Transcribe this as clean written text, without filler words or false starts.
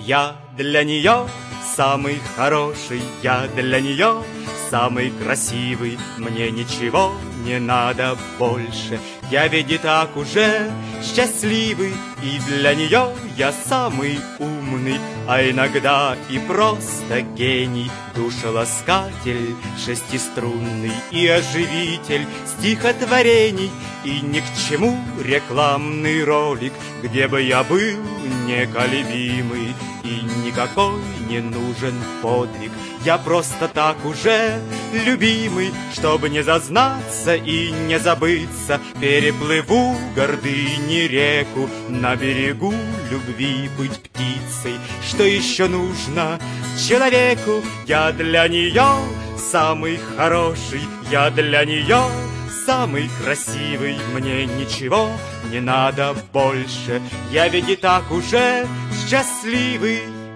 Я для нее самый хороший, я для нее самый красивый. Мне ничего не надо больше, я ведь и так уже счастливый. И для нее я самый умный, а иногда и просто гений. Душеласкатель шестиструнный и оживитель стихотворений. И ни к чему рекламный ролик, где бы я был неколебимый. И никакой не нужен подвиг, я просто так уже любимый. Чтобы не зазнаться и не забыться, переплыву гордыни реку, на берегу любви быть птицей. Что еще нужно человеку? Я для нее самый хороший, я для нее самый красивый. Мне ничего не надо больше, я ведь и так уже счастливый.